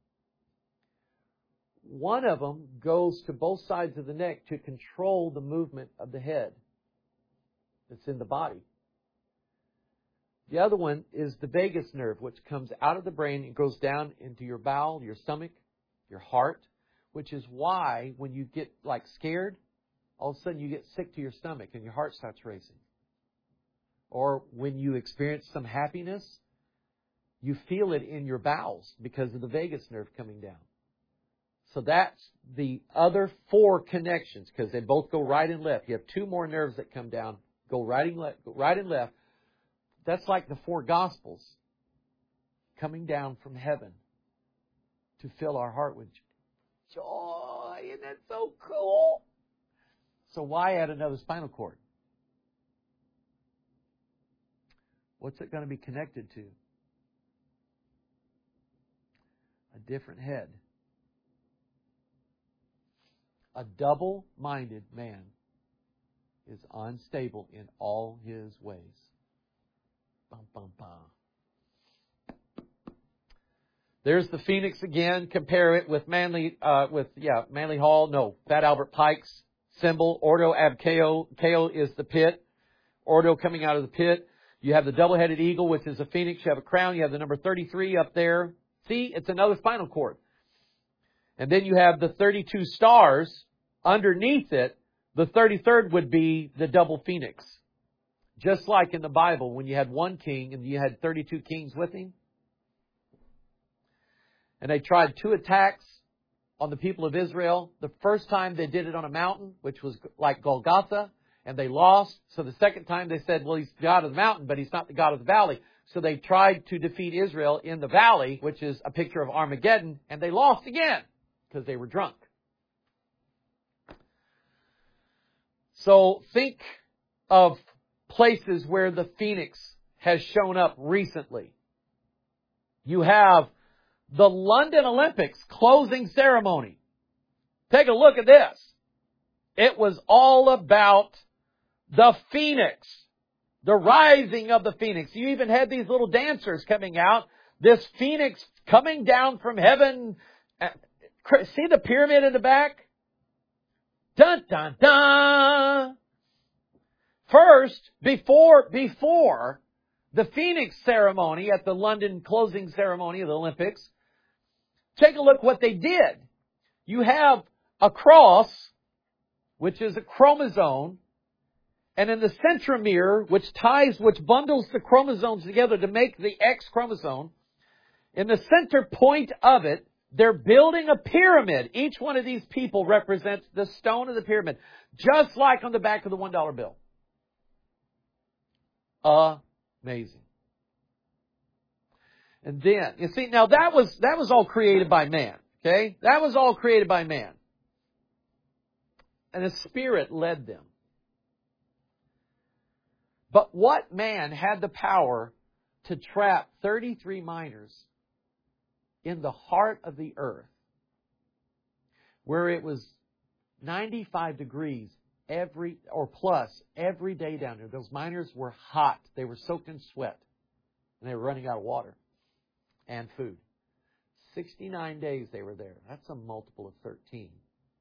One of them goes to both sides of the neck to control the movement of the head that's in the body. The other one is the vagus nerve, which comes out of the brain and goes down into your bowel, your stomach, your heart, which is why when you get like scared, all of a sudden you get sick to your stomach and your heart starts racing. Or when you experience some happiness, you feel it in your bowels because of the vagus nerve coming down. So that's the other four connections because they both go right and left. You have two more nerves that come down, go right and left, go right and left. That's like the four Gospels coming down from heaven to fill our heart with joy. Isn't that so cool? So why add another spinal cord? What's it going to be connected to? A different head. A double-minded man is unstable in all his ways. Bum, bum, bum. There's the Phoenix again. Compare it with Manly, uh, with yeah, Manly Hall. No, Fat Albert Pike's symbol. Ordo ab Chao. Chao is the pit. Ordo coming out of the pit. You have the double-headed eagle, which is a phoenix. You have a crown. You have the number thirty-three up there. See, it's another spinal cord. And then you have the thirty-two stars underneath it. The thirty-third would be the double phoenix. Just like in the Bible, when you had one king and you had thirty-two kings with him. And they tried two attacks on the people of Israel. The first time they did it on a mountain, which was like Golgotha, and they lost. So the second time they said, well, he's the God of the mountain, but he's not the God of the valley. So they tried to defeat Israel in the valley, which is a picture of Armageddon, and they lost again because they were drunk. So think of places where the phoenix has shown up recently. You have the London Olympics closing ceremony. Take a look at this. It was all about the phoenix, the rising of the phoenix. You even had these little dancers coming out. This phoenix coming down from heaven. See the pyramid in the back? Dun, dun, dun. First, before, before the Phoenix ceremony at the London closing ceremony of the Olympics, take a look what they did. You have a cross, which is a chromosome, and in the centromere, which ties, which bundles the chromosomes together to make the X chromosome, in the center point of it, they're building a pyramid. Each one of these people represents the stone of the pyramid, just like on the back of the one dollar bill. Amazing. And then, you see, now that was, that was all created by man. Okay? That was all created by man. And the Spirit led them. But what man had the power to trap thirty-three miners in the heart of the earth, where it was ninety-five degrees every, or plus, every day down there? Those miners were hot. They were soaked in sweat. And they were running out of water and food. sixty-nine days they were there. That's a multiple of thirteen.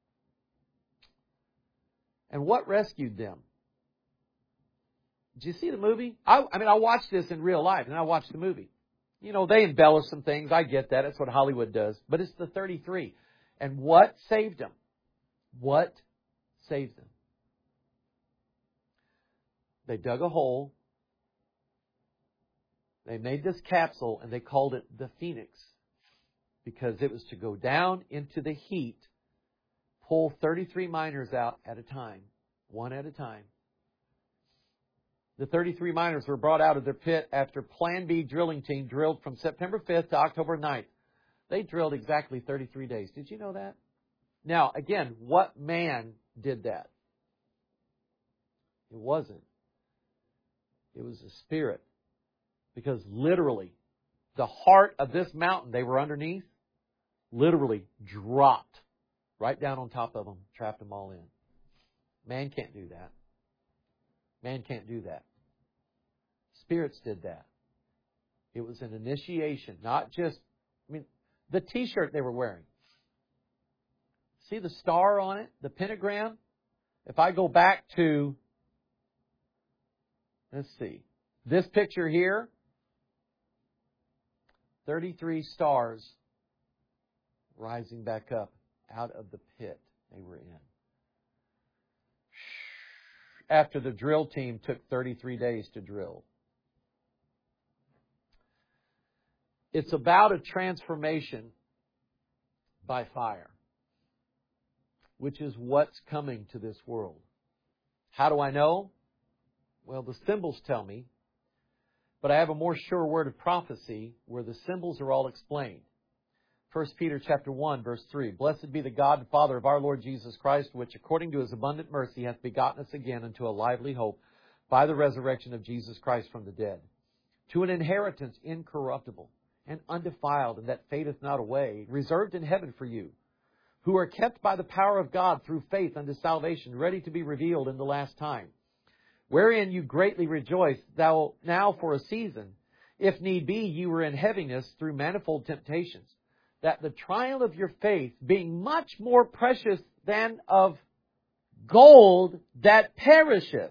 And what rescued them? Did you see the movie? I, I mean, I watched this in real life, and I watched the movie. You know, they embellish some things. I get that. That's what Hollywood does. But it's the thirty-three. And what saved them? What saved them? They dug a hole. They made this capsule, and they called it the Phoenix, because it was to go down into the heat, pull thirty-three miners out at a time, one at a time. The thirty-three miners were brought out of their pit after Plan B drilling team drilled from September fifth to October ninth. They drilled exactly thirty-three days. Did you know that? Now, again, what man did that? It wasn't. It was the Spirit. Because literally, the heart of this mountain they were underneath literally dropped right down on top of them, trapped them all in. Man can't do that. Man can't do that. Spirits did that. It was an initiation, not just, I mean, the t-shirt they were wearing. See the star on it? The pentagram? If I go back to, let's see, this picture here, thirty-three stars rising back up out of the pit they were in. After the drill team took thirty-three days to drill. It's about a transformation by fire, which is what's coming to this world. How do I know? Well, the symbols tell me, but I have a more sure word of prophecy where the symbols are all explained. First Peter chapter one, verse three. Blessed be the God and Father of our Lord Jesus Christ, which according to His abundant mercy hath begotten us again unto a lively hope by the resurrection of Jesus Christ from the dead, to an inheritance incorruptible and undefiled, and that fadeth not away, reserved in heaven for you, who are kept by the power of God through faith unto salvation, ready to be revealed in the last time, wherein you greatly rejoice, thou now for a season, if need be, you were in heaviness through manifold temptations, that the trial of your faith, being much more precious than of gold that perisheth,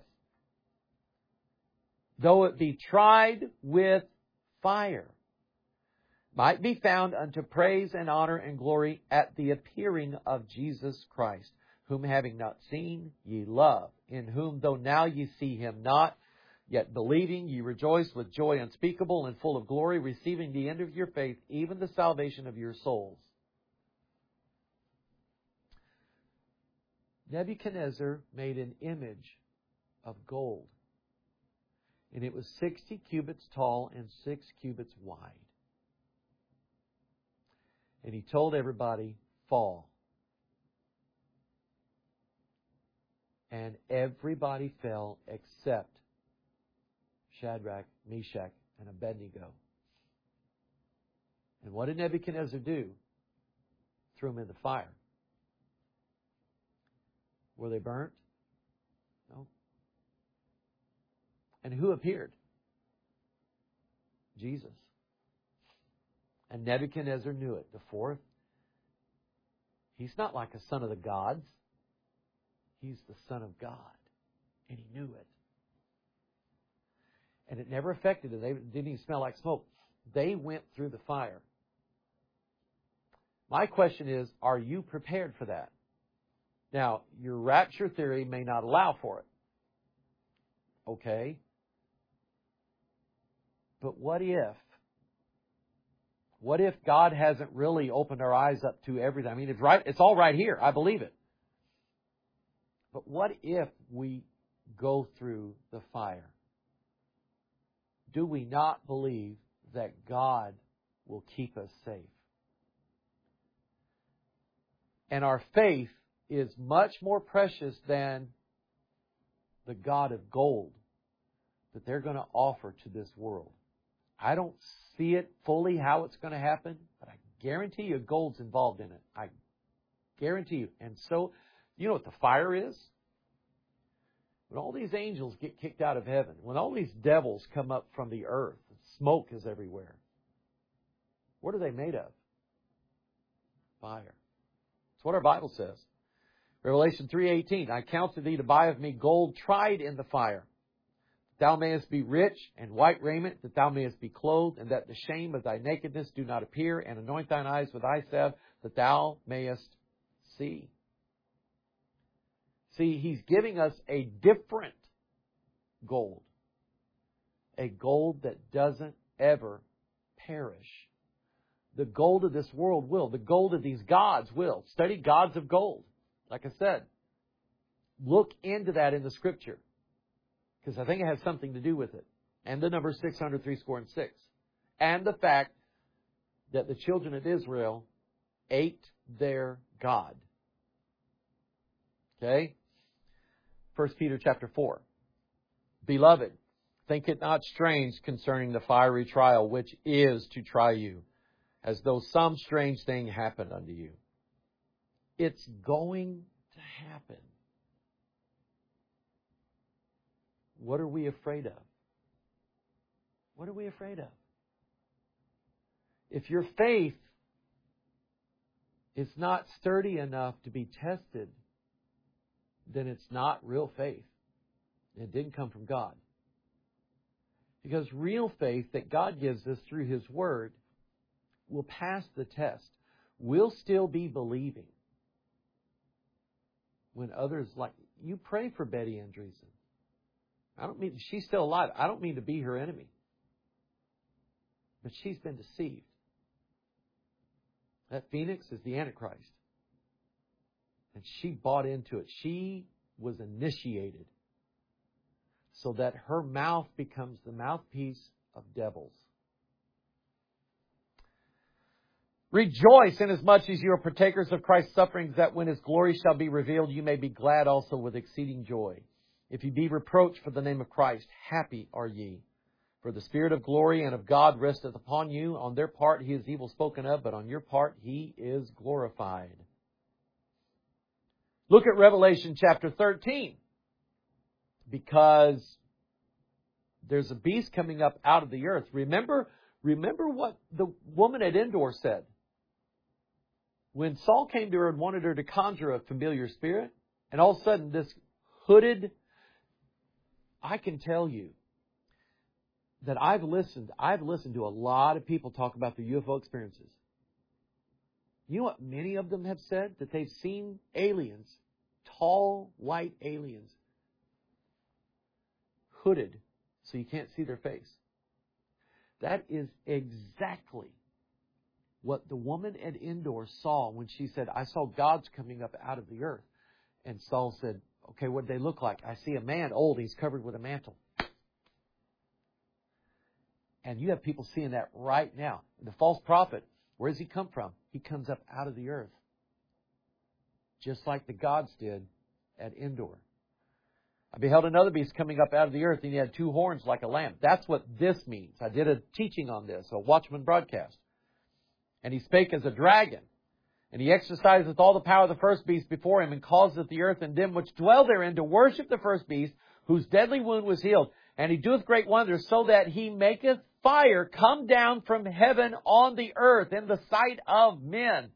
though it be tried with fire, might be found unto praise and honor and glory at the appearing of Jesus Christ, whom having not seen ye love, in whom though now ye see Him not, yet believing ye rejoice with joy unspeakable and full of glory, receiving the end of your faith, even the salvation of your souls. Nebuchadnezzar made an image of gold, and it was sixty cubits tall and six cubits wide. And he told everybody, fall. And everybody fell except Shadrach, Meshach, and Abednego. And what did Nebuchadnezzar do? Threw them in the fire. Were they burnt? No. And who appeared? Jesus. And Nebuchadnezzar knew it. The fourth, he's not like a son of the gods. He's the Son of God. And he knew it. And it never affected them. They didn't even smell like smoke. They went through the fire. My question is, are you prepared for that? Now, your rapture theory may not allow for it. Okay. But what if? What if God hasn't really opened our eyes up to everything? I mean, it's right. It's all right here. I believe it. But what if we go through the fire? Do we not believe that God will keep us safe. And our faith is much more precious than the God of gold that they're going to offer to this world. I don't see it fully how it's going to happen, but I guarantee you gold's involved in it. I guarantee you. And so, you know what the fire is? When all these angels get kicked out of heaven, when all these devils come up from the earth, smoke is everywhere. What are they made of? Fire. That's what our Bible says. Revelation three eighteen, I counsel thee to buy of me gold tried in the fire, that thou mayest be rich, and white raiment, that thou mayest be clothed, and that the shame of thy nakedness do not appear, and anoint thine eyes with eye salve, that thou mayest see. See, He's giving us a different gold. A gold that doesn't ever perish. The gold of this world will. The gold of these gods will. Study gods of gold. Like I said, look into that in the Scripture, because I think it has something to do with it. And the number six hundred, three score and six. And the fact that the children of Israel ate their God. Okay? First Peter chapter four. Beloved, think it not strange concerning the fiery trial which is to try you, as though some strange thing happened unto you. It's going to happen. What are we afraid of? What are we afraid of? If your faith is not sturdy enough to be tested, then it's not real faith. It didn't come from God. Because real faith that God gives us through His Word will pass the test. We'll still be believing. When others, like, you pray for Betty Andreessen. I don't mean, she's still alive. I don't mean to be her enemy. But she's been deceived. That Phoenix is the Antichrist. And she bought into it. She was initiated so that her mouth becomes the mouthpiece of devils. Rejoice inasmuch as you are partakers of Christ's sufferings, that when His glory shall be revealed, you may be glad also with exceeding joy. If you be reproached for the name of Christ, happy are ye. For the Spirit of glory and of God resteth upon you. On their part He is evil spoken of, but on your part He is glorified. Look at Revelation chapter thirteen. Because there's a beast coming up out of the earth. Remember, remember what the woman at Endor said. When Saul came to her and wanted her to conjure a familiar spirit, and all of a sudden this hooded, I can tell you that I've listened, I've listened to a lot of people talk about their U F O experiences. You know what many of them have said? That they've seen aliens, tall, white aliens, hooded so you can't see their face. That is exactly what the woman at Endor saw when she said, I saw gods coming up out of the earth. And Saul said, okay, what do they look like? I see a man old, he's covered with a mantle. And you have people seeing that right now. The false prophet, where does he come from? He comes up out of the earth. Just like the gods did at Endor. I beheld another beast coming up out of the earth, and he had two horns like a lamb. That's what this means. I did a teaching on this, a Watchman broadcast. And he spake as a dragon. And he exerciseth all the power of the first beast before him, and causeth the earth and them which dwell therein to worship the first beast, whose deadly wound was healed. And he doeth great wonders, so that he maketh fire come down from heaven on the earth in the sight of men.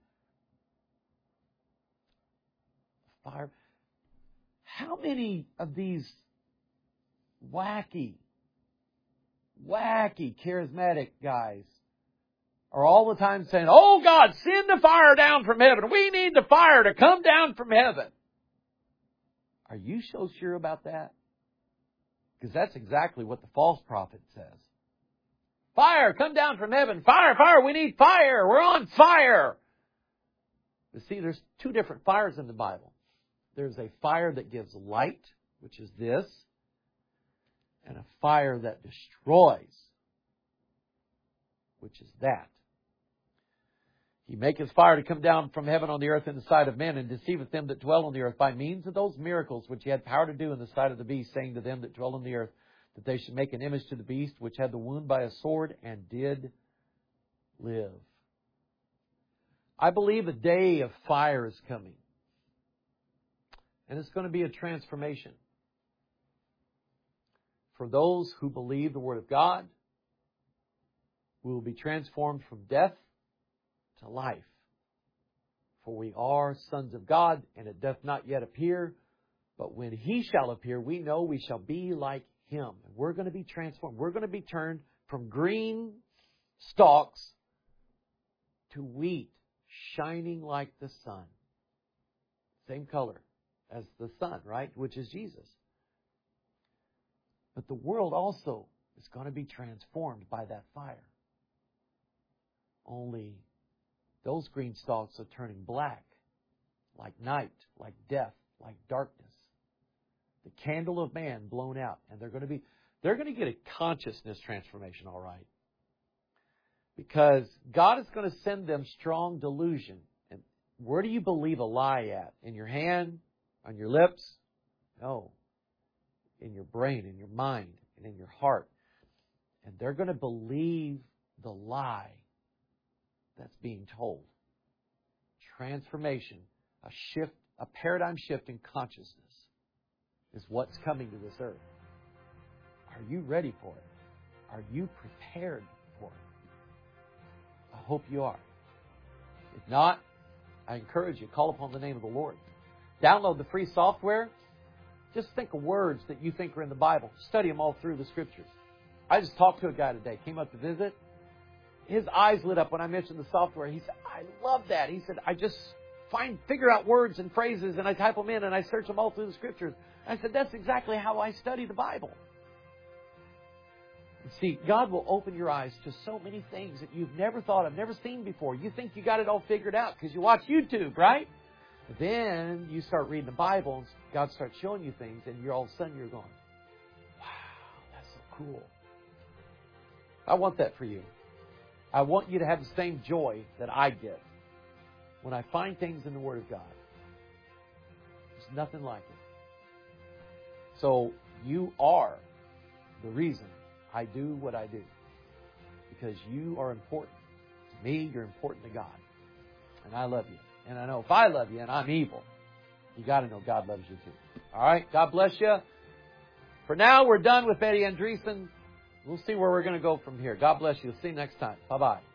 Fire. How many of these wacky, wacky, charismatic guys are all the time saying, oh God, send the fire down from heaven. We need the fire to come down from heaven. Are you so sure about that? Because that's exactly what the false prophet says. Fire, come down from heaven. Fire, fire, we need fire. We're on fire. You see, there's two different fires in the Bible. There's a fire that gives light, which is this, and a fire that destroys, which is that. He maketh fire to come down from heaven on the earth in the sight of men, and deceiveth them that dwell on the earth by means of those miracles which he had power to do in the sight of the beast, saying to them that dwell on the earth, that they should make an image to the beast, which had the wound by a sword, and did live. I believe a day of fire is coming. And it's going to be a transformation. For those who believe the Word of God, we will be transformed from death to life. For we are sons of God, and it doth not yet appear. But when He shall appear, we know we shall be like Him. And we're going to be transformed. We're going to be turned from green stalks to wheat, shining like the sun. Same color as the sun, right? Which is Jesus. But the world also is going to be transformed by that fire. Only those green stalks are turning black, like night, like death, like darkness. The candle of man blown out. And they're going to be, they're going to get a consciousness transformation, all right. Because God is going to send them strong delusion. And where do you believe a lie at? In your hand? On your lips? No. In your brain, in your mind, and in your heart. And they're going to believe the lie that's being told. Transformation, a shift, a paradigm shift in consciousness is what's coming to this earth. Are you ready for it? Are you prepared for it? I hope you are. If not, I encourage you, call upon the name of the Lord. Download the free software. Just think of words that you think are in the Bible. Study them all through the Scriptures. I just talked to a guy today, came up to visit. His eyes lit up when I mentioned the software. He said, I love that. He said, I just find, figure out words and phrases and I type them in and I search them all through the Scriptures. I said, that's exactly how I study the Bible. See, God will open your eyes to so many things that you've never thought of, never seen before. You think you got it all figured out because you watch YouTube, right? But then you start reading the Bible and God starts showing you things and you're all of a sudden you're going, wow, that's so cool. I want that for you. I want you to have the same joy that I get when I find things in the Word of God. There's nothing like it. So you are the reason I do what I do. Because you are important. To me, you're important to God. And I love you. And I know if I love you and I'm evil, you got to know God loves you too. All right? God bless you. For now, we're done with Betty Andreessen. We'll see where we're going to go from here. God bless you. See you next time. Bye-bye.